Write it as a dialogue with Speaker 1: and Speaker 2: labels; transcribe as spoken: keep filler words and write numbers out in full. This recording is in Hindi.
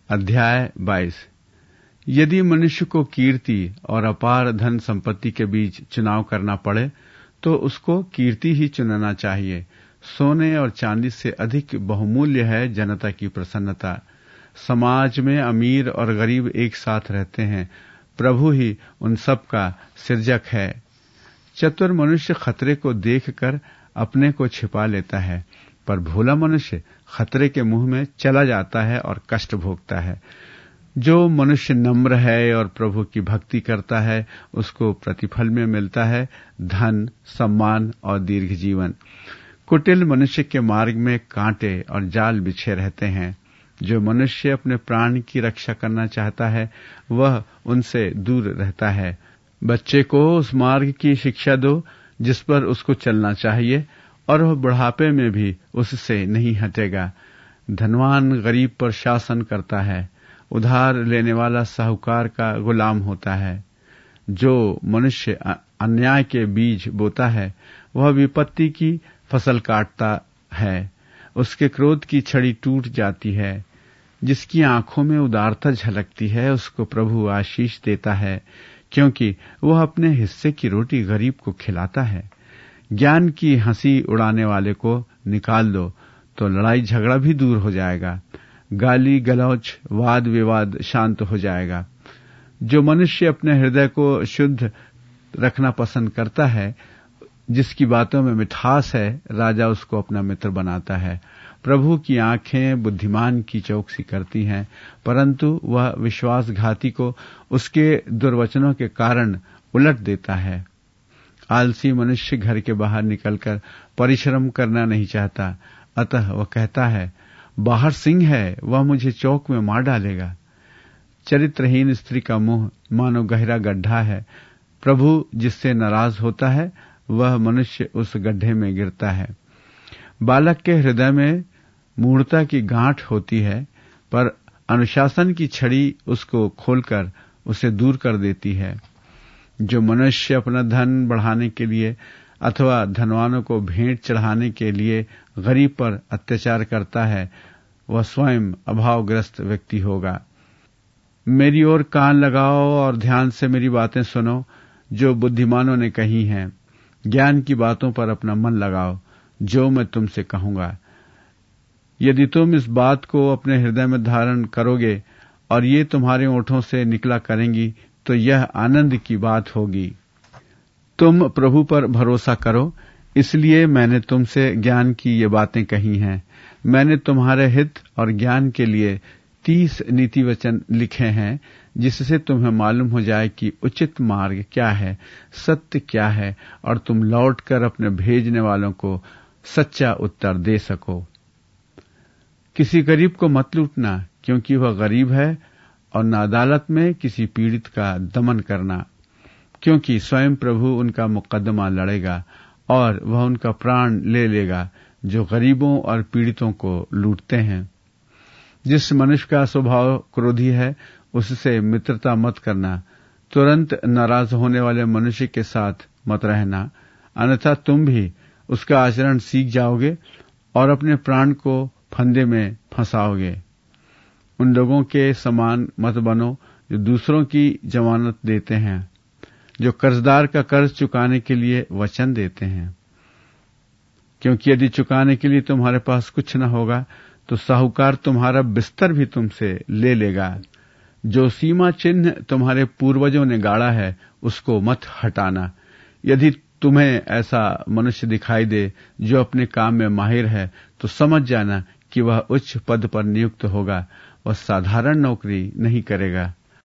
Speaker 1: अध्याय बाईस। यदि मनुष्य को कीर्ति और अपार धन संपत्ति के बीच चुनाव करना पड़े तो उसको कीर्ति ही चुनना चाहिए। सोने और चांदी से अधिक बहुमूल्य है जनता की प्रसन्नता। समाज में अमीर और गरीब एक साथ रहते हैं, प्रभु ही उन सब का सृजक है। चतुर मनुष्य खतरे को देखकर अपने को छिपा लेता है, पर भोला मनुष्य खतरे के मुंह में चला जाता है और कष्ट भोगता है। जो मनुष्य नम्र है और प्रभु की भक्ति करता है उसको प्रतिफल में मिलता है धन, सम्मान और दीर्घ जीवन। कुटिल मनुष्य के मार्ग में कांटे और जाल बिछे रहते हैं। जो मनुष्य अपने प्राण की रक्षा करना चाहता है वह उनसे दूर रहता है। बच्चे को उस मार्ग की शिक्षा दो जिस पर उसको चलना चाहिए और वह बुढ़ापे में भी उससे नहीं हटेगा। धनवान गरीब पर शासन करता है, उधार लेने वाला साहूकार का गुलाम होता है। जो मनुष्य अन्याय के बीज बोता है वह विपत्ति की फसल काटता है। उसके क्रोध की छड़ी टूट जाती है। जिसकी आंखों में उदारता झलकती है उसको प्रभु आशीष देता है, क्योंकि वह अपने हिस्से की रोटी गरीब को खिलाता है। ज्ञान की हंसी उड़ाने वाले को निकाल दो तो लड़ाई झगड़ा भी दूर हो जाएगा। गाली गलौच वाद विवाद शांत हो जाएगा। जो मनुष्य अपने हृदय को शुद्ध रखना पसंद करता है, जिसकी बातों में मिठास है, राजा उसको अपना मित्र बनाता है। प्रभु की आंखें बुद्धिमान की चौकसी करती हैं, परंतु वह विश्वासघाती को उसके दुर्वचनों के कारण उलट देता है। आलसी मनुष्य घर के बाहर निकलकर परिश्रम करना नहीं चाहता, अतः वह कहता है बाहर सिंह है, वह मुझे चौक में मार डालेगा। चरित्रहीन स्त्री का मुंह मानो गहरा गड्ढा है। प्रभु जिससे नाराज होता है वह मनुष्य उस गड्ढे में गिरता है। बालक के हृदय में मूढ़ता की गांठ होती है, पर अनुशासन की छड़ी उसको खोलकर उसे दूर कर देती है। जो मनुष्य अपना धन बढ़ाने के लिए अथवा धनवानों को भेंट चढ़ाने के लिए गरीब पर अत्याचार करता है वह स्वयं अभावग्रस्त व्यक्ति होगा। मेरी ओर कान लगाओ और ध्यान से मेरी बातें सुनो जो बुद्धिमानों ने कही हैं। ज्ञान की बातों पर अपना मन लगाओ जो मैं तुमसे कहूंगा। यदि तुम इस बात को अपने हृदय में धारण करोगे और ये तुम्हारे ओंठों से निकला करेंगी तो यह आनंद की बात होगी। तुम प्रभु पर भरोसा करो, इसलिए मैंने तुमसे ज्ञान की ये बातें कही हैं। मैंने तुम्हारे हित और ज्ञान के लिए तीस नीति वचन लिखे हैं, जिससे तुम्हें मालूम हो जाए कि उचित मार्ग क्या है, सत्य क्या है, और तुम लौटकर अपने भेजने वालों को सच्चा उत्तर दे सको। किसी गरीब को मत लूटना, क्योंकि वह गरीब है, और न अदालत में किसी पीड़ित का दमन करना, क्योंकि स्वयं प्रभु उनका मुकदमा लड़ेगा और वह उनका प्राण ले लेगा जो गरीबों और पीड़ितों को लूटते हैं। जिस मनुष्य का स्वभाव क्रोधी है उससे मित्रता मत करना। तुरंत नाराज होने वाले मनुष्य के साथ मत रहना, अन्यथा तुम भी उसका आचरण सीख जाओगे और अपने प्राण को फंदे में फंसाओगे। उन लोगों के समान मत बनो जो दूसरों की जमानत देते हैं, जो कर्जदार का कर्ज चुकाने के लिए वचन देते हैं। क्योंकि यदि चुकाने के लिए तुम्हारे पास कुछ न होगा तो साहूकार तुम्हारा बिस्तर भी तुमसे ले लेगा। जो सीमा चिन्ह तुम्हारे पूर्वजों ने गाड़ा है उसको मत हटाना। यदि तुम्हें ऐसा मनुष्य दिखाई दे जो अपने काम में माहिर है तो समझ जाना कि वह उच्च पद पर नियुक्त होगा। वह साधारण नौकरी नहीं करेगा।